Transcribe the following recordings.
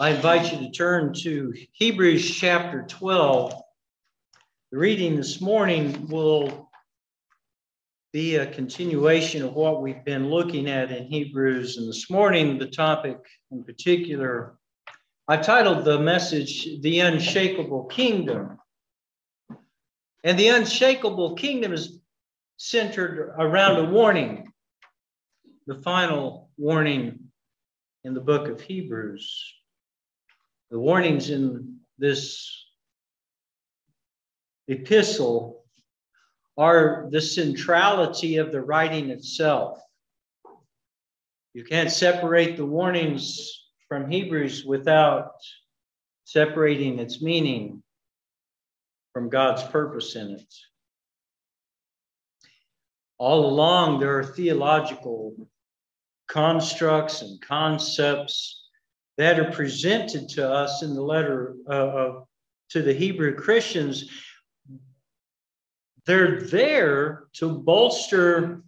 I invite you to turn to Hebrews chapter 12. The reading this morning will be a continuation of what we've been looking at in Hebrews. And this morning, the topic in particular, I've titled the message, The Unshakable Kingdom. And the unshakable kingdom is centered around a warning, the final warning in the book of Hebrews. The warnings in this epistle are the centrality of the writing itself. You can't separate the warnings from Hebrews without separating its meaning from God's purpose in it. All along, there are theological constructs and concepts that are presented to us in the letter to the Hebrew Christians. They're there to bolster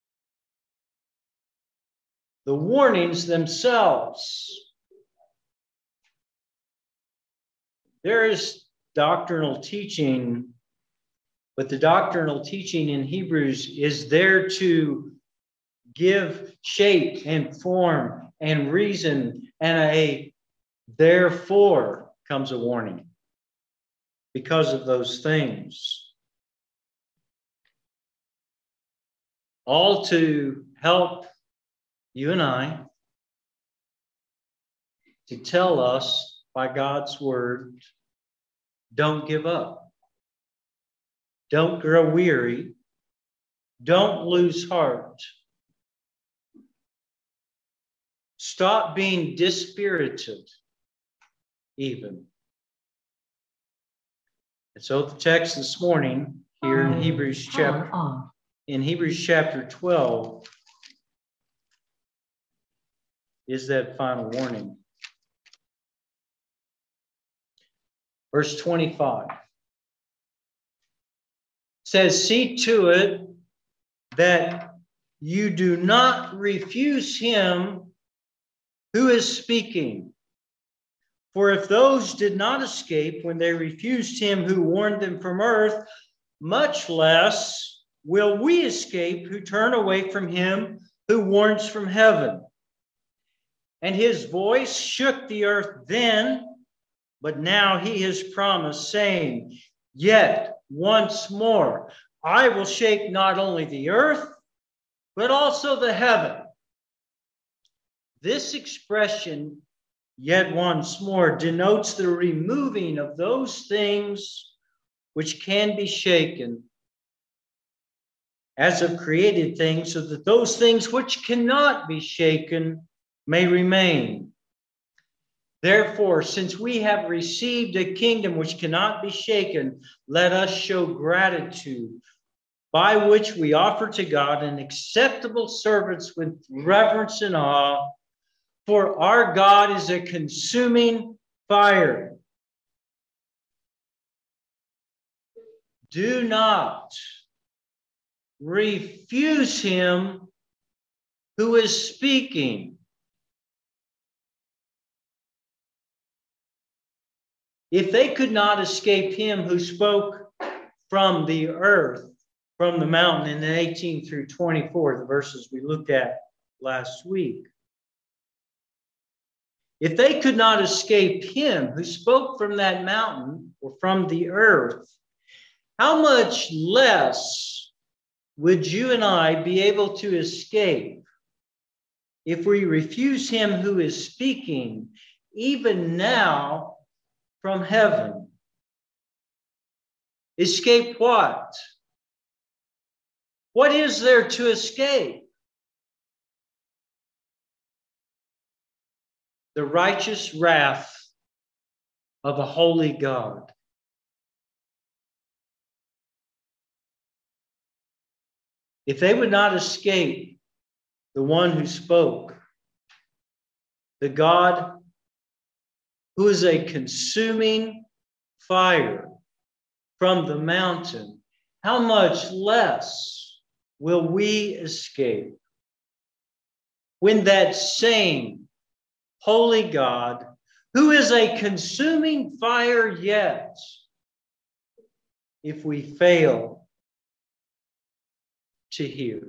the warnings themselves. There is doctrinal teaching, but the doctrinal teaching in Hebrews is there to give shape and form and reason, and a therefore comes a warning because of those things. All to help you and I to tell us by God's word, don't give up. Don't grow weary. Don't lose heart. Stop being dispirited, even. And so the text this morning here in Hebrews chapter 12 is that final warning. Verse 25 says, "See to it that you do not refuse him who is speaking. For if those did not escape when they refused him who warned them from earth, much less will we escape who turn away from him who warns from heaven. And his voice shook the earth then, but now he has promised, saying, yet once more I will shake not only the earth, but also the heaven." This expression, yet once more, denotes the removing of those things which can be shaken as of created things, so that those things which cannot be shaken may remain. Therefore, since we have received a kingdom which cannot be shaken, let us show gratitude, by which we offer to God an acceptable service with reverence and awe. For our God is a consuming fire. Do not refuse him who is speaking. If they could not escape him who spoke from the earth, from the mountain in 18 through 24, the verses we looked at last week. If they could not escape him who spoke from that mountain or from the earth, how much less would you and I be able to escape if we refuse him who is speaking, even now from heaven? Escape what? What is there to escape? The righteous wrath of a holy God. If they would not escape the one who spoke, the God who is a consuming fire from the mountain, how much less will we escape when that same holy God who is a consuming fire yet, if we fail to hear.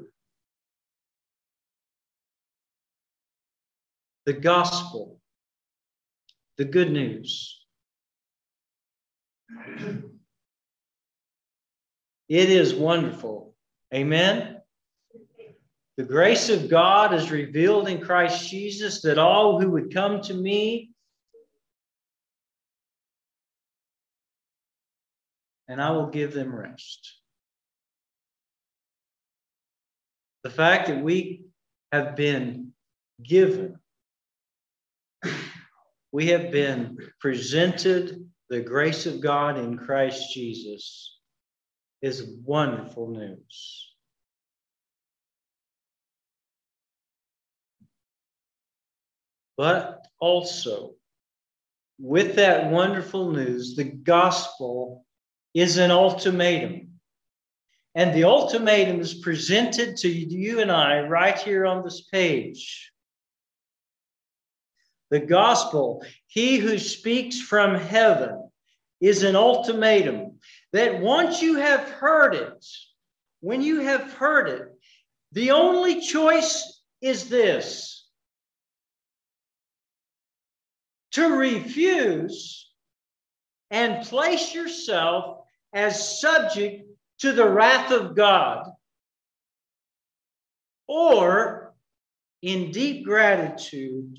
The gospel, the good news. It is wonderful. Amen. The grace of God is revealed in Christ Jesus, that all who would come to me, and I will give them rest. The fact that we have been given, we have been presented the grace of God in Christ Jesus is wonderful news. But also, with that wonderful news, the gospel is an ultimatum. And the ultimatum is presented to you and I right here on this page. The gospel, he who speaks from heaven, is an ultimatum that once you have heard it, when you have heard it, the only choice is this: to refuse and place yourself as subject to the wrath of God, or in deep gratitude,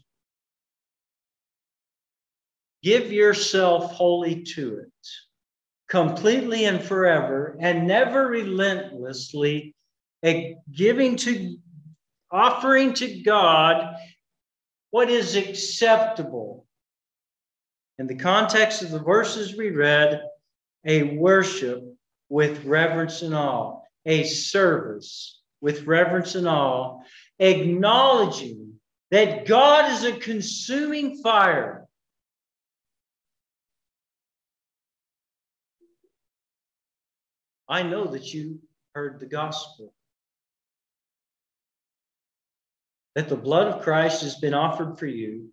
give yourself wholly to it, completely and forever, and never relentlessly offering to God what is acceptable. In the context of the verses we read, a worship with reverence and awe, a service with reverence and awe, acknowledging that God is a consuming fire. I know that you heard the gospel, that the blood of Christ has been offered for you,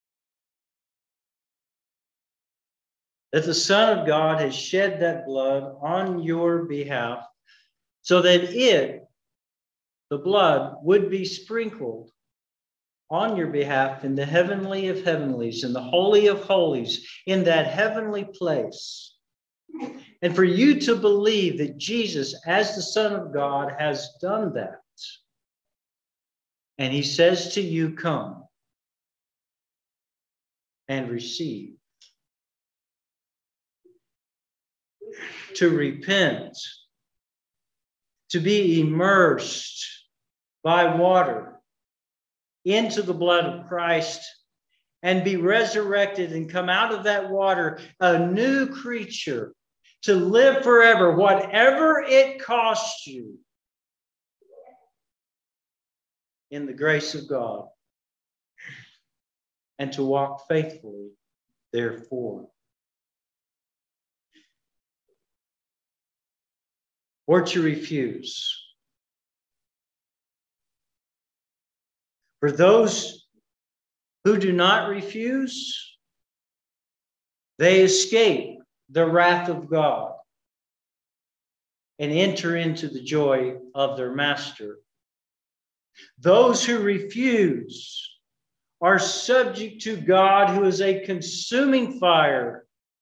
that the Son of God has shed that blood on your behalf so that the blood, would be sprinkled on your behalf in the heavenly of heavenlies, in the holy of holies, in that heavenly place. And for you to believe that Jesus, as the Son of God, has done that. And he says to you, come and receive. To repent, to be immersed by water into the blood of Christ and be resurrected and come out of that water a new creature, to live forever, whatever it costs you, in the grace of God, and to walk faithfully therefore. Or to refuse. For those who do not refuse, they escape the wrath of God and enter into the joy of their master. Those who refuse are subject to God, who is a consuming fire.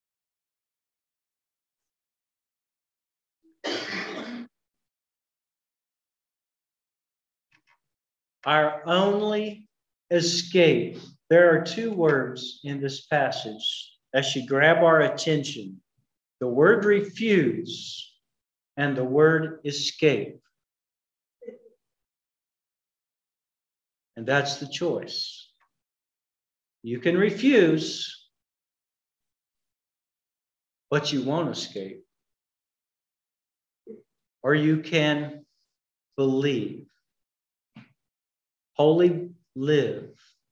Our only escape. There are two words in this passage that should grab our attention. The word refuse and the word escape. And that's the choice. You can refuse, but you won't escape. Or you can believe. Wholly live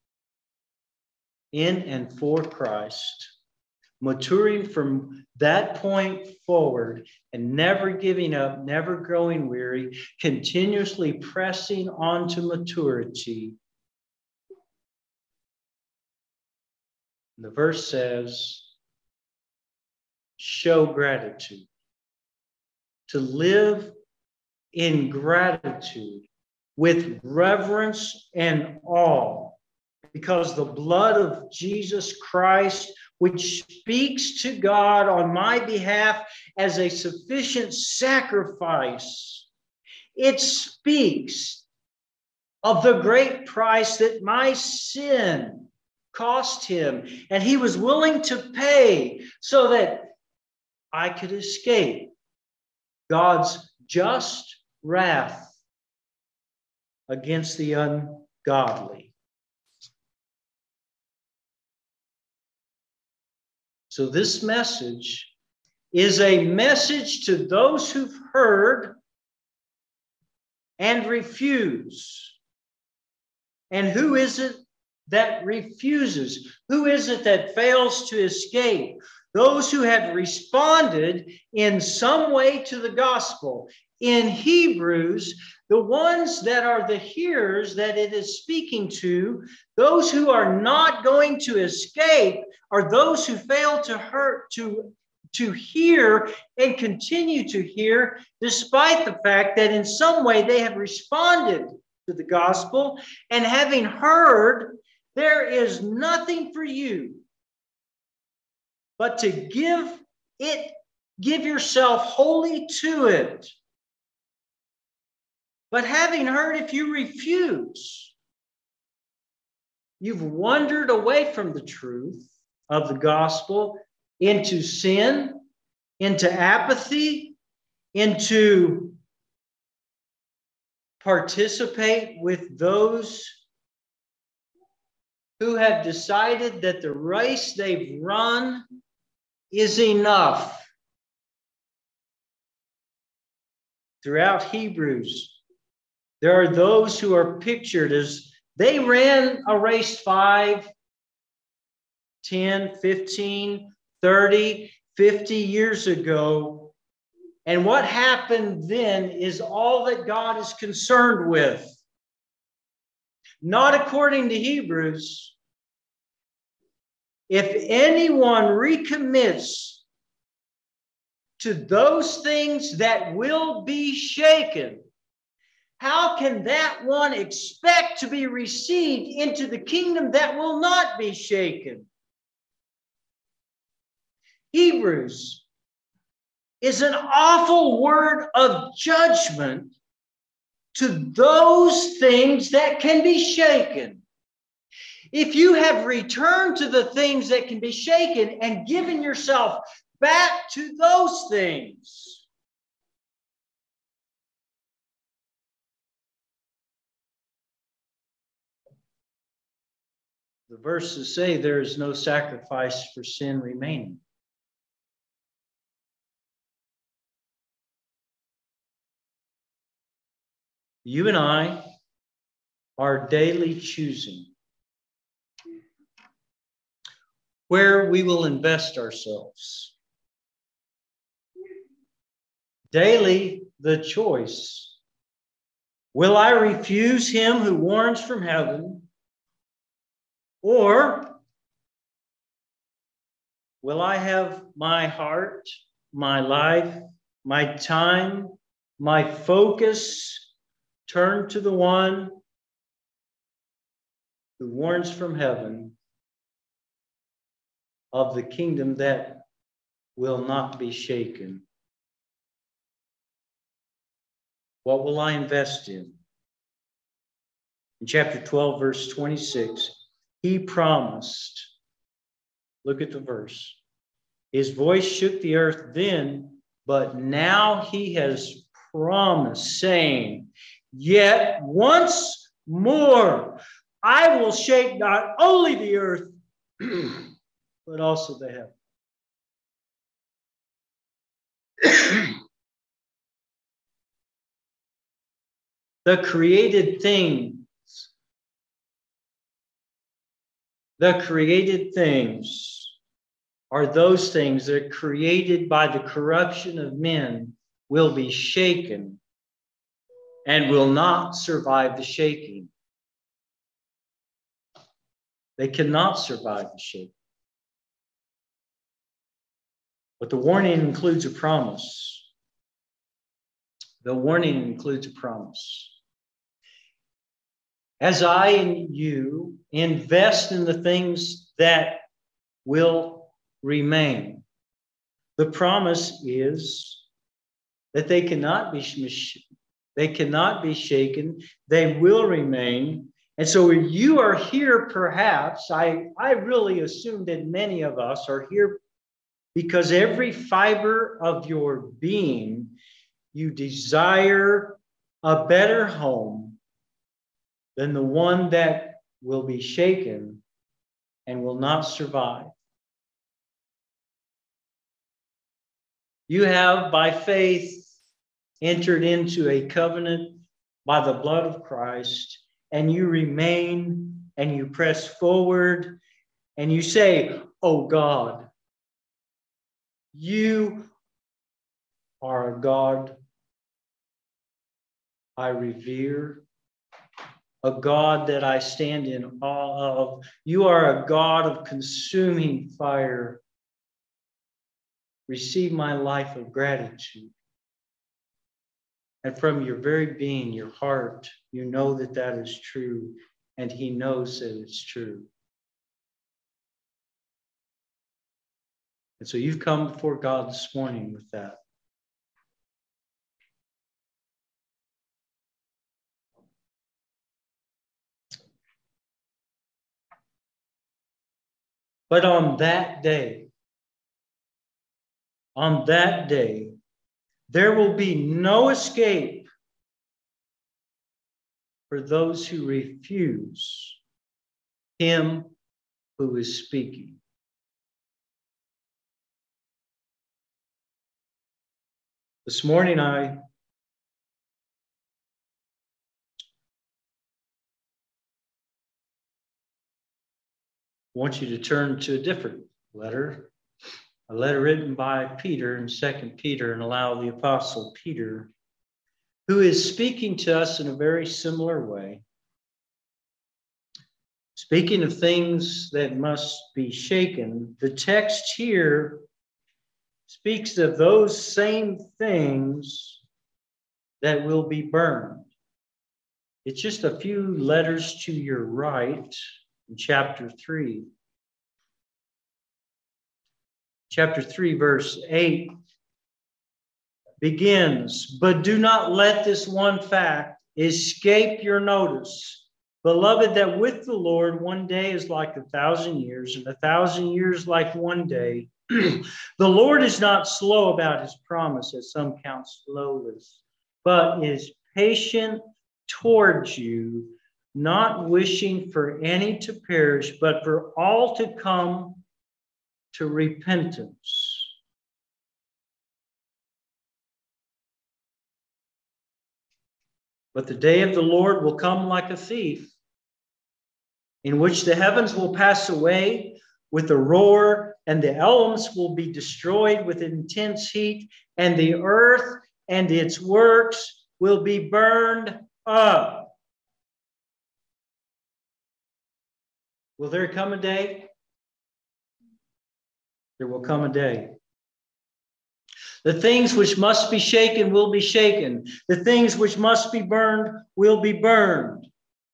in and for Christ, maturing from that point forward and never giving up, never growing weary, continuously pressing on to maturity. The verse says, show gratitude. To live in gratitude with reverence and awe, because the blood of Jesus Christ, which speaks to God on my behalf as a sufficient sacrifice, it speaks of the great price that my sin cost him, and he was willing to pay so that I could escape God's just wrath against the ungodly. So this message is a message to those who've heard and refuse. And who is it that refuses? Who is it that fails to escape? Those who have responded in some way to the gospel. In Hebrews, the ones that are the hearers that it is speaking to, those who are not going to escape are those who fail to hear and continue to hear, despite the fact that in some way they have responded to the gospel, and having heard, there is nothing for you but to give yourself wholly to it. But having heard, if you refuse, you've wandered away from the truth of the gospel into sin, into apathy, into participate with those who have decided that the race they've run is enough. Throughout Hebrews, there are those who are pictured as they ran a race 5, 10, 15, 30, 50 years ago. And what happened then is all that God is concerned with. Not according to Hebrews. If anyone recommits to those things that will be shaken, how can that one expect to be received into the kingdom that will not be shaken? Hebrews is an awful word of judgment to those things that can be shaken. If you have returned to the things that can be shaken and given yourself back to those things, the verses say there is no sacrifice for sin remaining. You and I are daily choosing where we will invest ourselves. Daily, the choice. Will I refuse him who warns from heaven? Or will I have my heart, my life, my time, my focus turned to the one who warns from heaven of the kingdom that will not be shaken? What will I invest in? In chapter 12, verse 26, he promised, look at the verse, his voice shook the earth then, but now he has promised, saying, yet once more I will shake not only the earth, but also the heaven. The created things are those things that are created by the corruption of men will be shaken and will not survive the shaking. They cannot survive the shaking. But the warning includes a promise. The warning includes a promise. As I and you invest in the things that will remain, the promise is that they cannot be shaken. They will remain. And so you are here, perhaps, I really assume that many of us are here because every fiber of your being, you desire a better home than the one that will be shaken and will not survive. You have, by faith, entered into a covenant by the blood of Christ, and you remain and you press forward and you say, "Oh God, you are a God I revere, a God that I stand in awe of. You are a God of consuming fire. Receive my life of gratitude." And from your very being, your heart, you know that that is true, and he knows that it's true. And so you've come before God this morning with that. But on that day, there will be no escape for those who refuse him who is speaking. This morning, I want you to turn to a different letter, a letter written by Peter in 2 Peter, and allow the Apostle Peter, who is speaking to us in a very similar way, speaking of things that must be shaken. The text here speaks of those same things that will be burned. It's just a few letters to your right in chapter 3. Chapter 3, verse 8 begins, "But do not let this one fact escape your notice, beloved, that with the Lord 1 day is like 1,000 years, and 1,000 years like 1 day. The Lord is not slow about his promise, as some count slowness, but is patient towards you, not wishing for any to perish, but for all to come to repentance." But the day of the Lord will come like a thief, in which the heavens will pass away with a roar, and the elements will be destroyed with intense heat, and the earth and its works will be burned up. Will there come a day? There will come a day. The things which must be shaken will be shaken. The things which must be burned will be burned.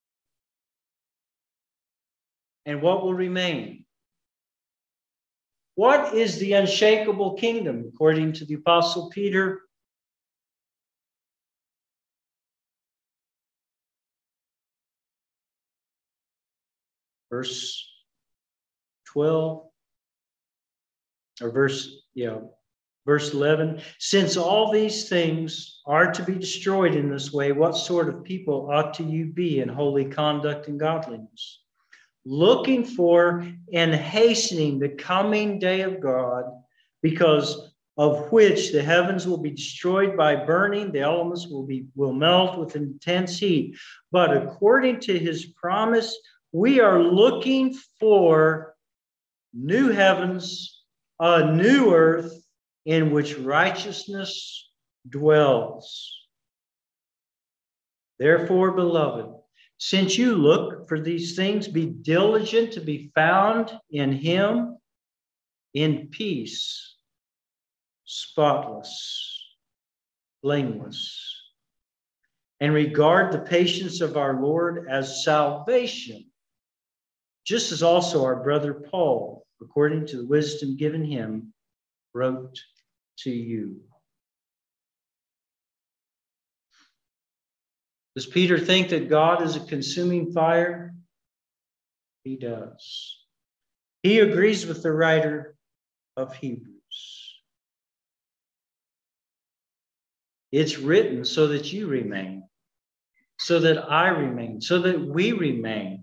And what will remain? What is the unshakable kingdom, according to the Apostle Peter? Verse 12, or verse 11. "Since all these things are to be destroyed in this way, what sort of people ought to you be in holy conduct and godliness, looking for and hastening the coming day of God, because of which the heavens will be destroyed by burning, the elements will melt with intense heat. But according to his promise, we are looking for new heavens, a new earth, in which righteousness dwells. Therefore, beloved, since you look for these things, be diligent to be found in him in peace, spotless, blameless, and regard the patience of our Lord as salvation, just as also our brother Paul, according to the wisdom given him, wrote to you. Does Peter think that God is a consuming fire? He does. He agrees with the writer of Hebrews. It's written so that you remain, so that I remain, so that we remain,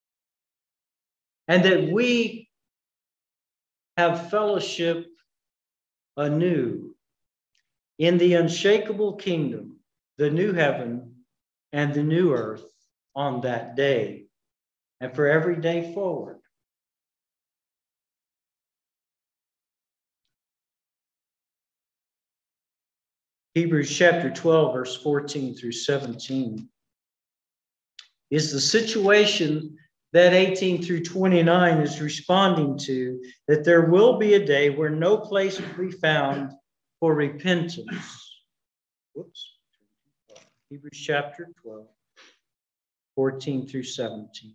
and that we have fellowship anew in the unshakable kingdom, the new heaven and the new earth on that day, and for every day forward. Hebrews chapter 12, verse 14 through 17 is the situation that 18 through 29 is responding to, that there will be a day where no place will be found for repentance. Whoops. Hebrews chapter 12, 14 through 17.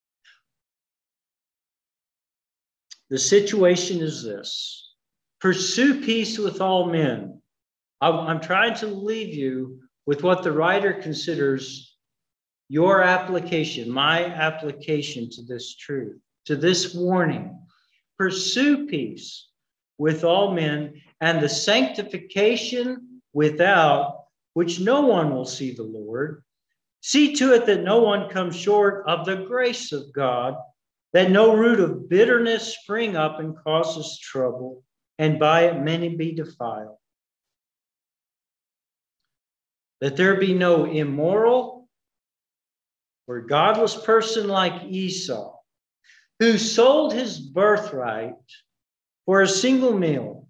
The situation is this: pursue peace with all men. I'm trying to leave you with what the writer considers your application, my application to this truth, to this warning. Pursue peace with all men and the sanctification without which no one will see the Lord. See to it that no one comes short of the grace of God, that no root of bitterness spring up and causes trouble, and by it many be defiled. That there be no immoral or godless person like Esau, who sold his birthright for a single meal.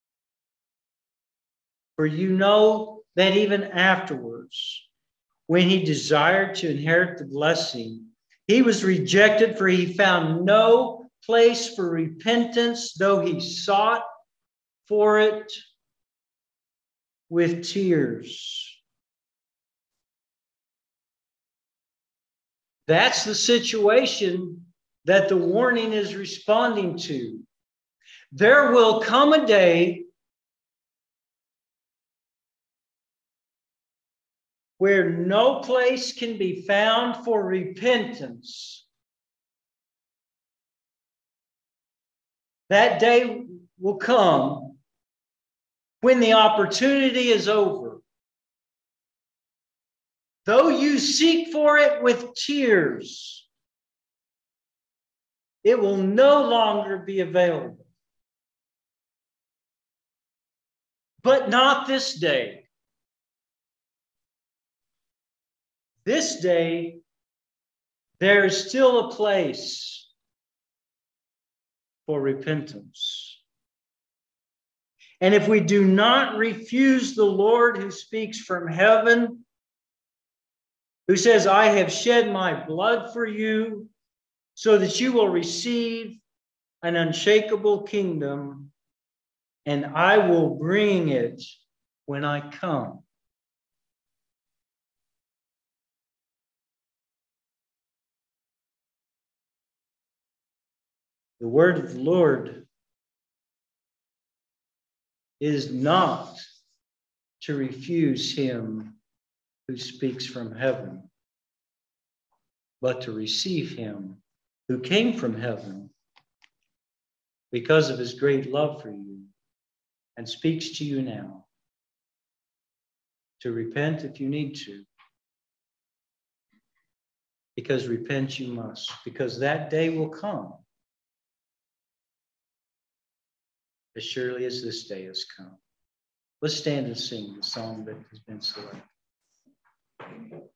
For you know that even afterwards, when he desired to inherit the blessing, he was rejected, for he found no place for repentance, though he sought for it with tears. That's the situation that the warning is responding to. There will come a day where no place can be found for repentance. That day will come when the opportunity is over. Though you seek for it with tears, it will no longer be available. But not this day. This day, there is still a place for repentance. And if we do not refuse the Lord who speaks from heaven, who says, I have shed my blood for you, so that you will receive an unshakable kingdom, and I will bring it when I come. The word of the Lord is not to refuse him who speaks from heaven, but to receive him who came from heaven because of his great love for you and speaks to you now. To repent if you need to, because repent you must, because that day will come as surely as this day has come. Let's stand and sing the song that has been selected.